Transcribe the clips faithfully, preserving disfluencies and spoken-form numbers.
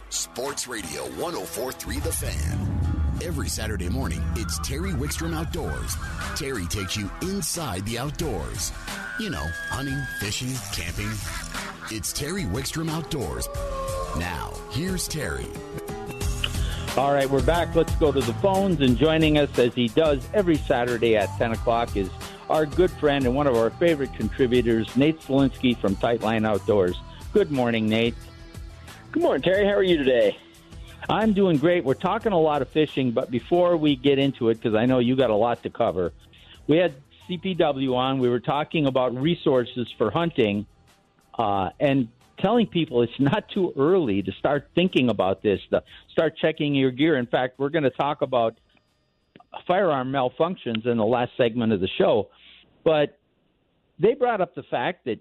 Sports Radio one oh four three The Fan. Every Saturday morning, it's Terry Wickstrom Outdoors. Terry takes you inside the outdoors. You know, hunting, fishing, camping. It's Terry Wickstrom Outdoors. Now, here's Terry. All right, we're back. Let's go to the phones. And joining us, as he does every Saturday at ten o'clock, is our good friend and one of our favorite contributors, Nate Zielinski from Tightline Outdoors. Good morning, Nate. Good morning, Terry. How are you today? I'm doing great. We're talking a lot of fishing, but before we get into it, because I know you got a lot to cover, we had C P W on. We were talking about resources for hunting uh, and telling people it's not too early to start thinking about this, to start checking your gear. In fact, we're going to talk about firearm malfunctions in the last segment of the show. But they brought up the fact that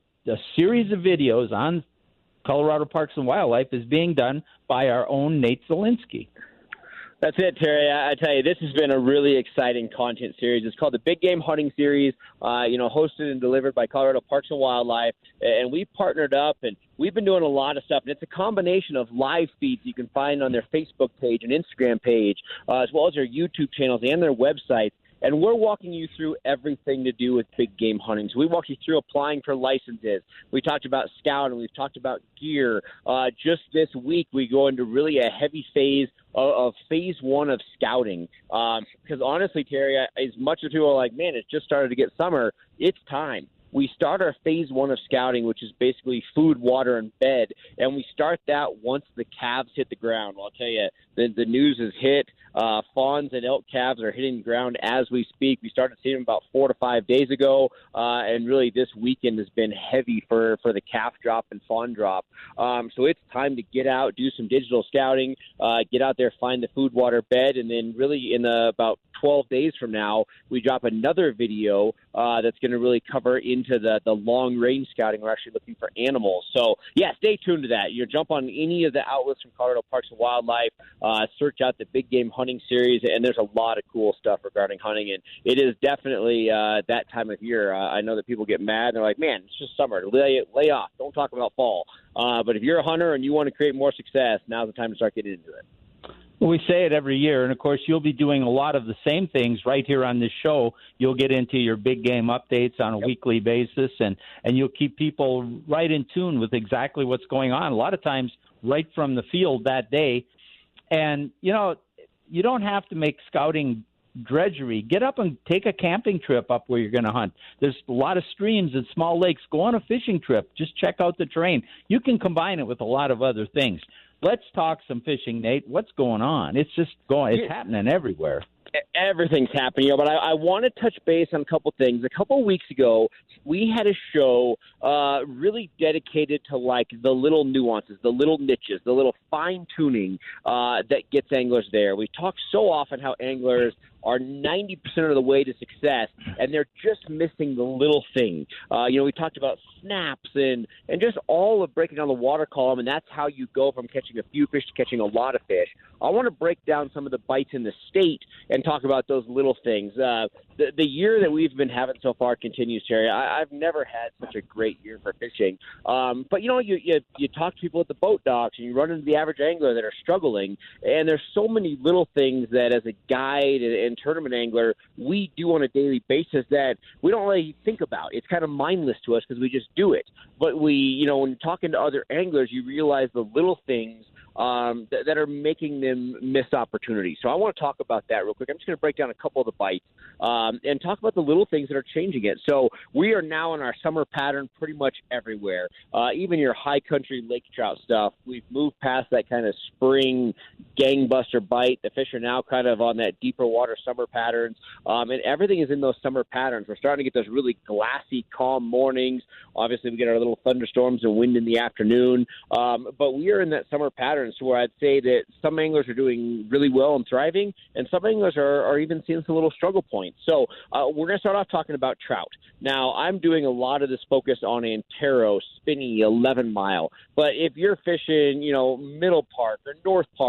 a series of videos on Colorado Parks and Wildlife is being done by our own Nate Zielinski. That's it, Terry. I, I tell you, this has been a really exciting content series. It's called the Big Game Hunting Series, uh, you know, hosted and delivered by Colorado Parks and Wildlife. And we partnered up, and we've been doing a lot of stuff. And it's a combination of live feeds you can find on their Facebook page and Instagram page, uh, as well as their YouTube channels and their websites. And we're walking you through everything to do with big game hunting. So we walked you through applying for licenses. We talked about scouting. We've talked about gear. Uh, just this week, we go into really a heavy phase of, of phase one of scouting. Um, because honestly, Terry, as much as people are like, man, it's just started to get summer, it's time. We start our phase one of scouting, which is basically food, water, and bed, and we start that once the calves hit the ground. Well, I'll tell you, the, the news is hit. Uh, fawns and elk calves are hitting the ground as we speak. We started seeing them about four to five days ago, uh, and really this weekend has been heavy for, for the calf drop and fawn drop. Um, so it's time to get out, do some digital scouting, uh, get out there, find the food, water, bed, and then really in the, about twelve days from now, we drop another video uh, that's going to really cover into the, the long-range scouting. We're actually looking for animals. So, yeah, stay tuned to that. You jump on any of the outlets from Colorado Parks and Wildlife, uh, search out the Big Game Hunting Series, and there's a lot of cool stuff regarding hunting, and it is definitely uh, that time of year. Uh, I know that people get mad. They're like, man, it's just summer. Lay, lay off. Don't talk about fall. Uh, but if you're a hunter and you want to create more success, now's the time to start getting into it. Well, we say it every year, and, of course, you'll be doing a lot of the same things right here on this show. You'll get into your big game updates on a yep. weekly basis, and, and you'll keep people right in tune with exactly what's going on, a lot of times right from the field that day. And, you know, you don't have to make scouting drudgery. Get up and take a camping trip up where you're going to hunt. There's a lot of streams and small lakes. Go on a fishing trip. Just check out the terrain. You can combine it with a lot of other things. Let's talk some fishing, Nate. What's going on? It's just going. It's happening everywhere. Everything's happening, you know, but I, I want to touch base on a couple things. A couple weeks ago, we had a show uh, really dedicated to, like, the little nuances, the little niches, the little fine-tuning uh, that gets anglers there. We talk so often how anglers are ninety percent of the way to success, and they're just missing the little thing. Uh, you know, we talked about snaps and, and just all of breaking down the water column, and that's how you go from catching a few fish to catching a lot of fish. I want to break down some of the bites in the state and talk about those little things. Uh, the, the year that we've been having so far continues, Terry. I, I've never had such a great year for fishing. Um, but, you know, you, you you talk to people at the boat docks, and you run into the average angler that are struggling, and there's so many little things that as a guide and, and tournament angler we do on a daily basis that we don't really think about. It's kind of mindless to us because we just do it. But we, you know, when you're talking to other anglers, you realize the little things Um, th- that are making them miss opportunities. So I want to talk about that real quick. I'm just going to break down a couple of the bites um, and talk about the little things that are changing it. So we are now in our summer pattern pretty much everywhere, uh, even your high country lake trout stuff. We've moved past that kind of spring gangbuster bite. The fish are now kind of on that deeper water summer patterns, um, and everything is in those summer patterns. We're starting to get those really glassy, calm mornings. Obviously, we get our little thunderstorms and wind in the afternoon, um, but we are in that summer pattern. So where I'd say that some anglers are doing really well and thriving, and some anglers are, are even seeing some little struggle points. So uh, we're going to start off talking about trout. Now, I'm doing a lot of this focus on Antero, Spinney, eleven mile. But if you're fishing, you know, Middle Park or North Park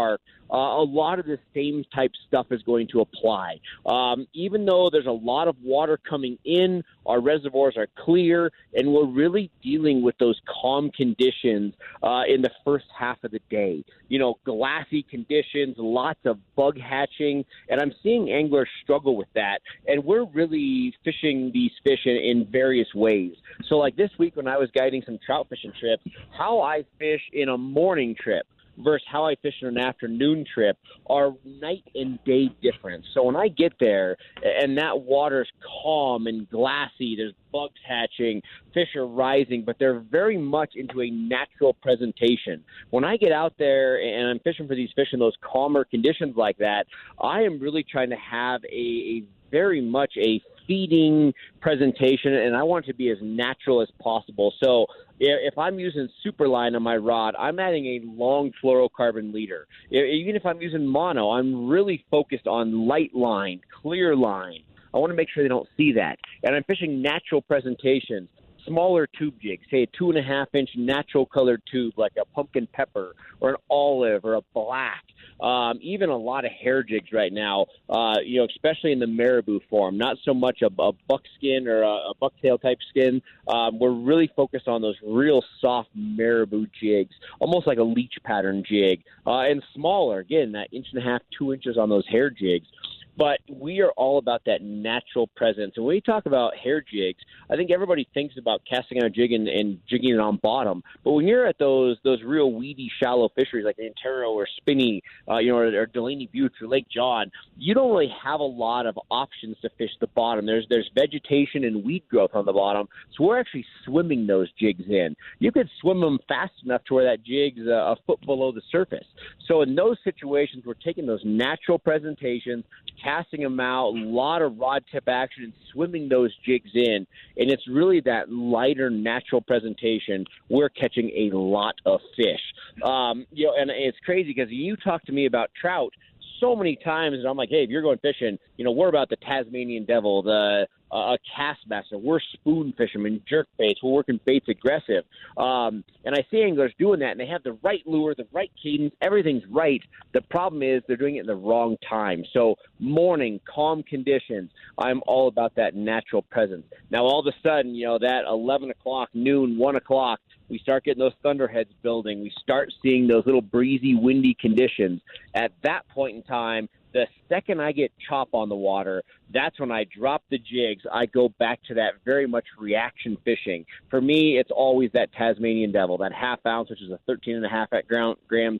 uh, a lot of the same type stuff is going to apply. Um, even though there's a lot of water coming in, our reservoirs are clear, and we're really dealing with those calm conditions uh, in the first half of the day. You know, glassy conditions, lots of bug hatching, and I'm seeing anglers struggle with that. And we're really fishing these fish in, in various ways. So like this week when I was guiding some trout fishing trips, how I fish in a morning trip versus how I fish in an afternoon trip are night and day difference. So when I get there and that water's calm and glassy, there's bugs hatching, fish are rising, but they're very much into a natural presentation. When I get out there and I'm fishing for these fish in those calmer conditions like that, I am really trying to have a, a very much a feeding presentation, and I want it to be as natural as possible. So if I'm using Superline on my rod, I'm adding a long fluorocarbon leader. Even if I'm using mono, I'm really focused on light line, clear line. I want to make sure they don't see that. And I'm fishing natural presentations, smaller tube jigs, say a two and a half inch natural colored tube like a pumpkin pepper or an olive or a black. Um, even a lot of hair jigs right now, uh, you know, especially in the marabou form, not so much a, a buckskin or a, a bucktail type skin. Um, we're really focused on those real soft marabou jigs, almost like a leech pattern jig, uh, and smaller, again, that inch and a half, two inches on those hair jigs. But we are all about that natural presence. And when we talk about hair jigs, I think everybody thinks about casting on a jig and, and jigging it on bottom. But when you're at those those real weedy, shallow fisheries like the Antero or Spinney, uh, you know, or, or Delaney Butte or Lake John, you don't really have a lot of options to fish the bottom. There's there's vegetation and weed growth on the bottom, so we're actually swimming those jigs in. You could swim them fast enough to where that jig's a, a foot below the surface. So in those situations, we're taking those natural presentations, casting them out, a lot of rod tip action, and swimming those jigs in. And it's really that lighter, natural presentation. We're catching a lot of fish. Um, you know, and it's crazy because you talk to me about trout so many times, and I'm like, hey, if you're going fishing, you know, we're about the Tasmanian devil, the uh, a cast master. We're spoon fishermen, jerk baits. We're working baits aggressive. Um, and I see anglers doing that, and they have the right lure, the right cadence. Everything's right. The problem is they're doing it in the wrong time. So morning, calm conditions, I'm all about that natural presence. Now, all of a sudden, you know, that eleven o'clock, noon, one o'clock, we start getting those thunderheads building. We start seeing those little breezy, windy conditions. At that point in time, the second I get chop on the water, that's when I drop the jigs. I go back to that very much reaction fishing. For me, it's always that Tasmanian devil, that half ounce, which is a thirteen and a half gram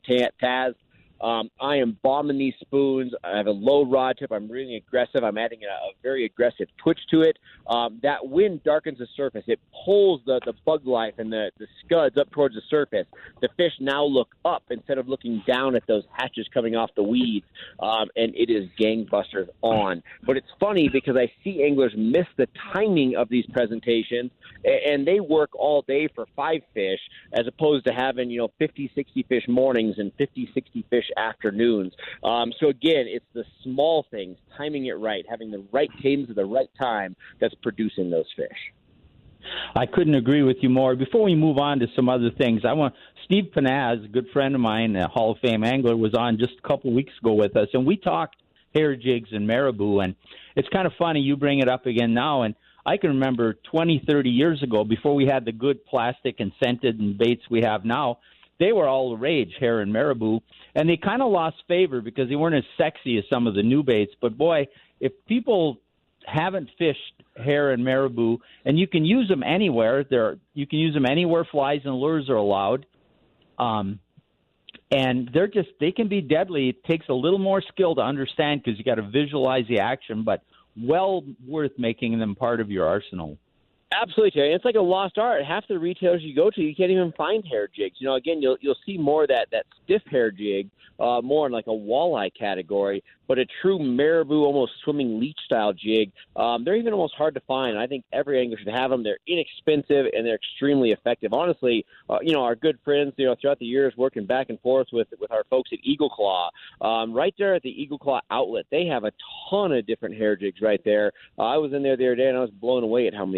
Taz. Um, I am bombing these spoons. I have a low rod tip. I'm really aggressive. I'm adding a, a very aggressive twitch to it. Um, that wind darkens the surface. It pulls the, the bug life and the, the scuds up towards the surface. The fish now look up instead of looking down at those hatches coming off the weeds, um, and it is gangbusters on. But it's funny because I see anglers miss the timing of these presentations, and they work all day for five fish as opposed to having, you know, fifty, sixty fish mornings and fifty, sixty fish afternoons. Um, so again, it's the small things, timing it right, having the right cadence at the right time that's producing those fish. I couldn't agree with you more. Before we move on to some other things, I want Steve Panaz, a good friend of mine, a Hall of Fame angler, was on just a couple weeks ago with us, and we talked hair jigs and marabou, and it's kind of funny you bring it up again now, and I can remember twenty, thirty years ago, before we had the good plastic and scented and baits we have now, they were all the rage, hair and marabou, and they kind of lost favor because they weren't as sexy as some of the new baits. But, boy, if people haven't fished hair and marabou, and you can use them anywhere, there you can use them anywhere flies and lures are allowed, um, and they're just they can be deadly. It takes a little more skill to understand because you got to visualize the action, but well worth making them part of your arsenal. Absolutely, Terry. It's like a lost art. Half the retailers you go to, you can't even find hair jigs. You know, again, you'll you'll see more of that that stiff hair jig, uh, more in like a walleye category. But a true marabou, almost swimming leech style jig, um, they're even almost hard to find. I think every angler should have them. They're inexpensive and they're extremely effective. Honestly, uh, you know, our good friends, you know, throughout the years working back and forth with with our folks at Eagle Claw, um, right there at the Eagle Claw outlet, they have a ton of different hair jigs right there. Uh, I was in there the other day and I was blown away at how many hair jigs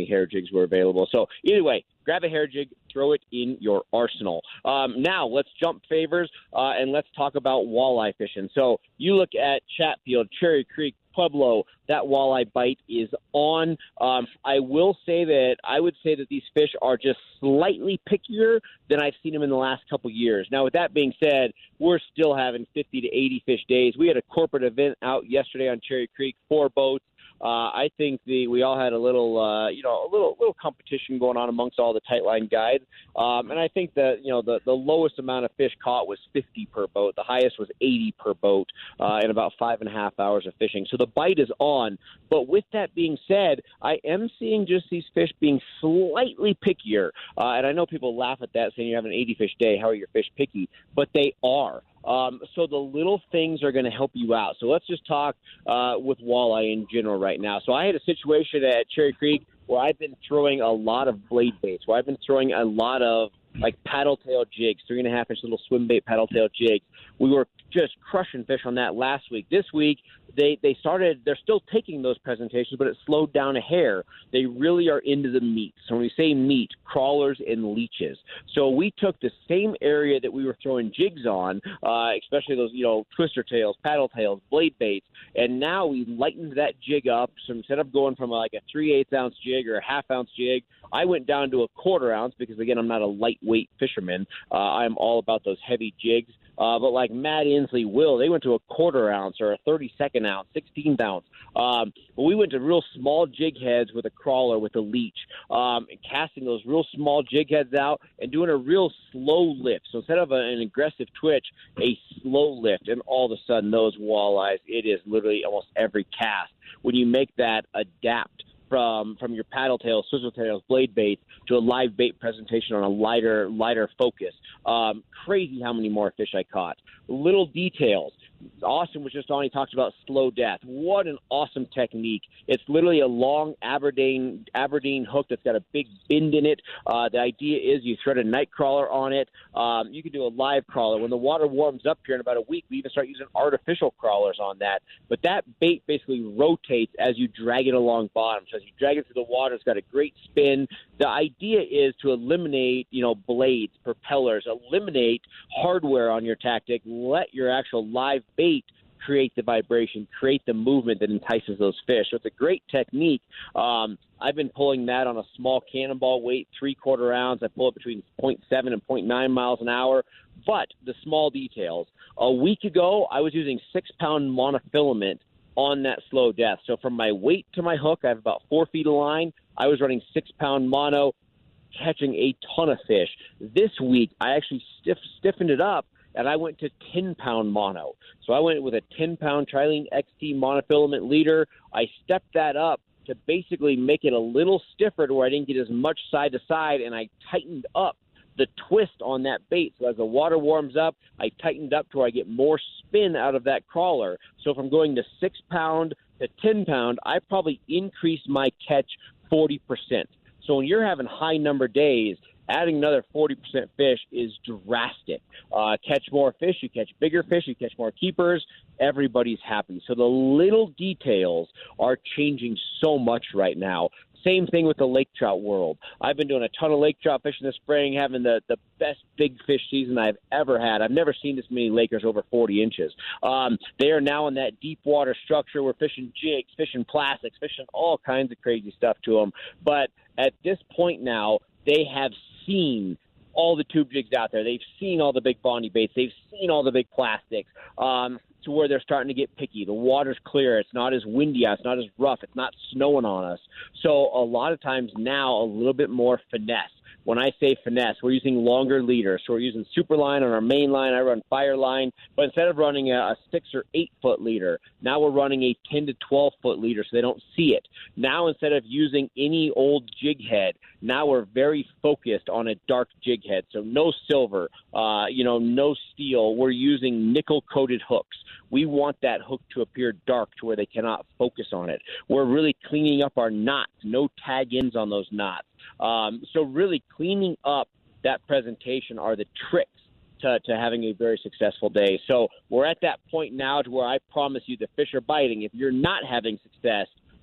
jigs were available. So either way, grab a hair jig, throw it in your arsenal. Um, now let's jump favors uh, and let's talk about walleye fishing. So you look at Chatfield, Cherry Creek, Pueblo, that walleye bite is on. Um, I will say that I would say that these fish are just slightly pickier than I've seen them in the last couple years. Now, with that being said, we're still having fifty to eighty fish days. We had a corporate event out yesterday on Cherry Creek, four boats. Uh, I think the we all had a little, uh, you know, a little little competition going on amongst all the tightline guides, um, and I think that you know the, the lowest amount of fish caught was fifty per boat. The highest was eighty per boat uh, in about five and a half hours of fishing. So the bite is on. But with that being said, I am seeing just these fish being slightly pickier, uh, and I know people laugh at that, saying you have an eighty fish day. How are your fish picky? But they are. Um, so the little things are going to help you out. So let's just talk uh, with walleye in general right now. So I had a situation at Cherry Creek where I've been throwing a lot of blade baits, where I've been throwing a lot of like paddle tail jigs, three and a half inch little swim bait paddle tail jigs. We were just crushing fish on that last week. This week, they, they started, they're still taking those presentations, but it slowed down a hair. They really are into the meat. So when we say meat, crawlers and leeches. So we took the same area that we were throwing jigs on, uh, especially those, you know, twister tails, paddle tails, blade baits, and now we lightened that jig up. So instead of going from like a three-eighths ounce jig or a half-ounce jig, I went down to a quarter ounce because, again, I'm not a lightweight fisherman. Uh, I'm all about those heavy jigs. Uh, but like Matt Inslee, Will, they went to a quarter ounce or a thirty-second ounce, sixteenth ounce. Um, but we went to real small jig heads with a crawler, with a leech, um, and casting those real small jig heads out and doing a real slow lift. So instead of a, an aggressive twitch, a slow lift. And all of a sudden, those walleyes, it is literally almost every cast. When you make that adapt from from your paddle tails, swizzle tails, blade baits to a live bait presentation on a lighter lighter focus. Um, crazy how many more fish I caught. Little details. Austin was just on. He talked about slow death. What an awesome technique. It's literally a long Aberdeen Aberdeen hook that's got a big bend in it. Uh, the idea is you thread a night crawler on it. Um, you can do a live crawler. When the water warms up here in about a week, we even start using artificial crawlers on that. But that bait basically rotates as you drag it along bottom. So as you drag it through the water, it's got a great spin. The idea is to eliminate, you know, blades, propellers, eliminate hardware on your tactic, let your actual live bait create the vibration, create the movement that entices those fish. So it's a great technique. Um, I've been pulling that on a small cannonball weight, three-quarter ounce. I pull it between point seven and point nine miles an hour. But the small details. A week ago, I was using six-pound monofilament on that slow death. So from my weight to my hook, I have about four feet of line. I was running six-pound mono, catching a ton of fish. This week, I actually stiff, stiffened it up, and I went to ten-pound mono. So I went with a ten-pound Trilene X T monofilament leader. I stepped that up to basically make it a little stiffer to where I didn't get as much side to side, and I tightened up the twist on that bait. So as the water warms up, I tightened up to where I get more spin out of that crawler. So from going to six-pound to ten-pound, I probably increased my catch forty percent. So when you're having high number days, adding another forty percent fish is drastic. Uh, catch more fish, you catch bigger fish, you catch more keepers, everybody's happy. So the little details are changing so much right now. Same thing with the lake trout world. I've been doing a ton of lake trout fishing this spring, having the, the best big fish season I've ever had. I've never seen this many lakers over forty inches. Um, they are now in that deep water structure. We're fishing jigs, fishing plastics, fishing all kinds of crazy stuff to them. But at this point now, they have seen all the tube jigs out there. They've seen all the big Bondi baits. They've seen all the big plastics. Um, to where they're starting to get picky. The water's clear. It's not as windy out. It's not as rough. It's not snowing on us. So a lot of times now a little bit more finesse. When I say finesse, we're using longer leaders. So we're using Superline on our main line. I run Fireline. But instead of running a, a six or eight foot leader, now we're running a ten to twelve foot leader so they don't see it. Now instead of using any old jig head, now we're very focused on a dark jig head. So no silver, uh, you know, no steel. We're using nickel coated hooks. We want that hook to appear dark to where they cannot focus on it. We're really cleaning up our knots, no tag ends on those knots. Um, so really cleaning up that presentation are the tricks to, to having a very successful day. So we're at that point now to where I promise you the fish are biting. If you're not having success,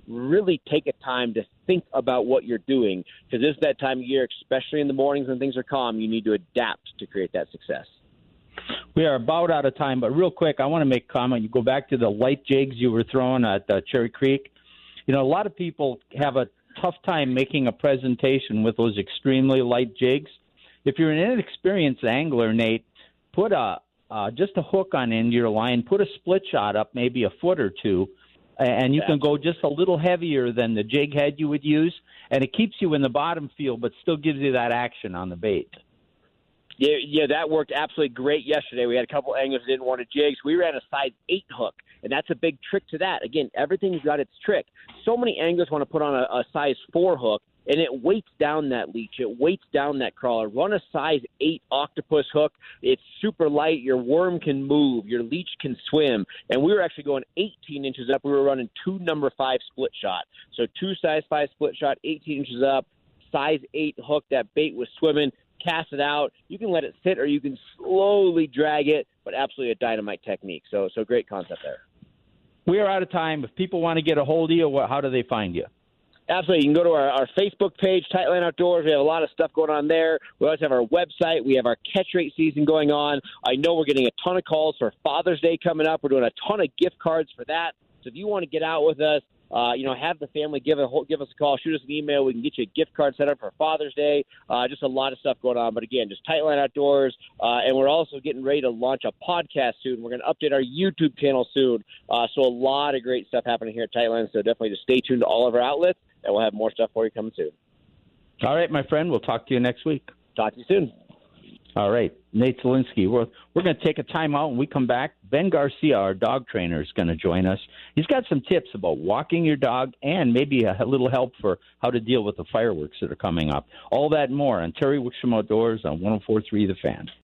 really take a time to think about what you're doing, because this is that time of year, especially in the mornings when things are calm, you need to adapt to create that success. We are about out of time, but real quick, I want to make a comment. You go back to the light jigs you were throwing at uh, Cherry Creek. You know, a lot of people have a tough time making a presentation with those extremely light jigs. If you're an inexperienced angler, Nate, put a uh, just a hook on end of your line, put a split shot up maybe a foot or two, and you can go just a little heavier than the jig head you would use, and it keeps you in the bottom field but still gives you that action on the bait. Yeah, yeah, that worked absolutely great yesterday. We had a couple anglers that didn't want to jig, so we ran a size eight hook, and that's a big trick to that. Again, everything's got its trick. So many anglers want to put on a, a size four hook, and it weights down that leech. It weights down that crawler. Run a size eight octopus hook. It's super light. Your worm can move. Your leech can swim. And we were actually going eighteen inches up. We were running two number five split shot. So two size five split shot, eighteen inches up, size eight hook. That bait was swimming. Cast it out. You can let it sit or you can slowly drag it, but absolutely a dynamite technique. So, so great concept there. We are out of time. If people want to get a hold of you, how do they find you? Absolutely. You can go to our, our Facebook page, Tightline Outdoors. We have a lot of stuff going on there. We always have our website. We have our catch rate season going on. I know we're getting a ton of calls for Father's Day coming up. We're doing a ton of gift cards for that. So if you want to get out with us, Uh, you know, have the family give a give us a call, shoot us an email. We can get you a gift card set up for Father's Day. Uh, just a lot of stuff going on. But again, just Tightline Outdoors. Uh, and we're also getting ready to launch a podcast soon. We're going to update our YouTube channel soon. Uh, so a lot of great stuff happening here at Tightline. So definitely just stay tuned to all of our outlets, and we'll have more stuff for you coming soon. All right, my friend. We'll talk to you next week. Talk to you soon. All right, Nate Zielinski. We're, we're going to take a time out. When we come back, Ben Garcia, our dog trainer, is going to join us. He's got some tips about walking your dog and maybe a, a little help for how to deal with the fireworks that are coming up. All that and more on Terry Wickstrom Outdoors on one oh four point three The Fan.